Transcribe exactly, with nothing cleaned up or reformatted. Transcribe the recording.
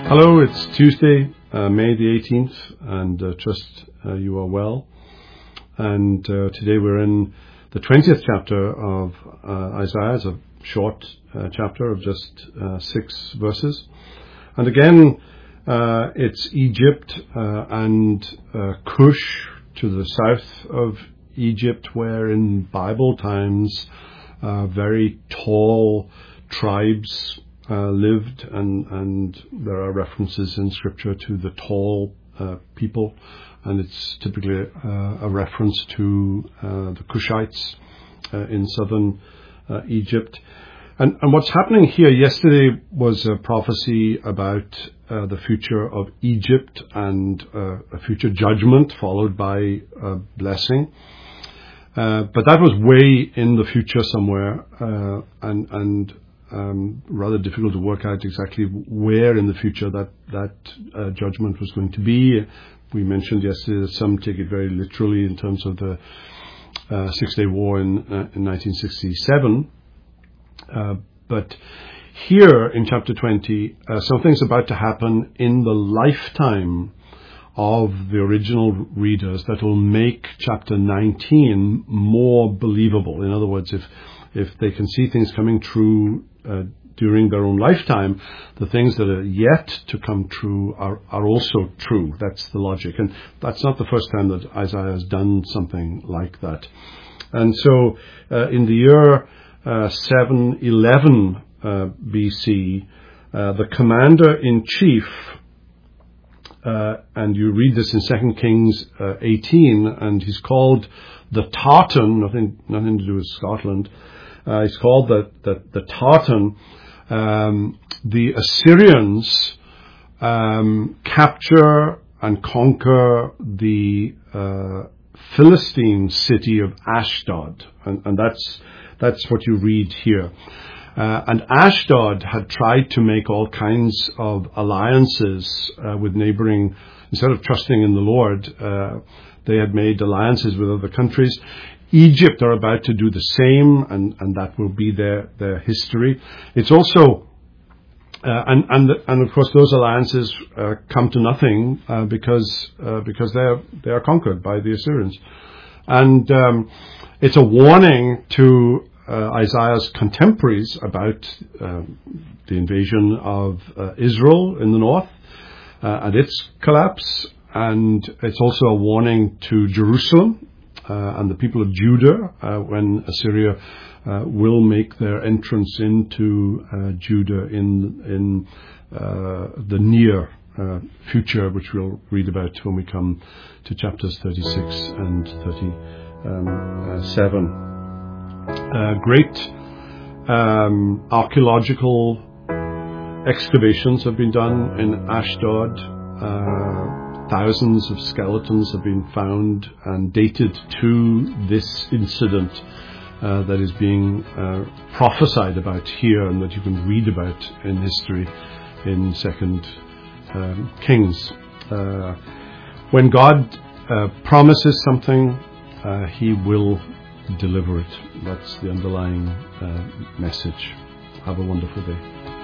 Hello, it's Tuesday, uh, May the eighteenth, and uh, trust uh, you are well. And uh, today we're in the twentieth chapter of uh, Isaiah. It's a short uh, chapter of just uh, six verses. And again, uh, it's Egypt uh, and uh, Cush to the south of Egypt, where in Bible times uh, very tall tribes Uh, lived, and, and there are references in Scripture to the tall uh, people, and it's typically uh, a reference to uh, the Cushites uh, in southern uh, Egypt. And, and what's happening here, yesterday was a prophecy about uh, the future of Egypt and uh, a future judgment followed by a blessing. Uh, but that was way in the future somewhere, uh, and and Um, rather difficult to work out exactly where in the future that that uh, judgment was going to be. We mentioned yesterday that some take it very literally in terms of the uh, Six-Day War in, uh, in nineteen sixty-seven. Uh, but here in chapter twenty, uh, something's about to happen in the lifetime of the original readers that will make chapter nineteen more believable. In other words, if if they can see things coming true uh, during their own lifetime, the things that are yet to come true are, are also true. That's the logic. And that's not the first time that Isaiah has done something like that. And so uh, in the year uh, seven eleven uh, B C, uh, the commander-in-chief, uh, and you read this in Second Kings uh, eighteen, and he's called the Tartan, nothing, nothing to do with Scotland. Uh, it's called the, the, the Tartan. Um, the Assyrians um, capture and conquer the uh, Philistine city of Ashdod, and, and that's that's what you read here. Uh, and Ashdod had tried to make all kinds of alliances uh, with neighboring, instead of trusting in the Lord, uh, they had made alliances with other countries. Egypt are about to do the same, and, and that will be their, their history. It's also, uh, and, and, and of course those alliances uh, come to nothing uh, because, uh, because they are, they are conquered by the Assyrians. And um, it's a warning to uh, Isaiah's contemporaries about uh, the invasion of uh, Israel in the north uh, and its collapse. And it's also a warning to Jerusalem Uh, and the people of Judah, uh, when Assyria uh, will make their entrance into uh, Judah in in uh, the near uh, future, which we'll read about when we come to chapters thirty-six and thirty-seven. Uh, great um, archaeological excavations have been done in Ashdod. Uh, Thousands of skeletons have been found and dated to this incident uh, that is being uh, prophesied about here and that you can read about in history in Second um, Kings. Uh, when God uh, promises something, uh, He will deliver it. That's the underlying uh, message. Have a wonderful day.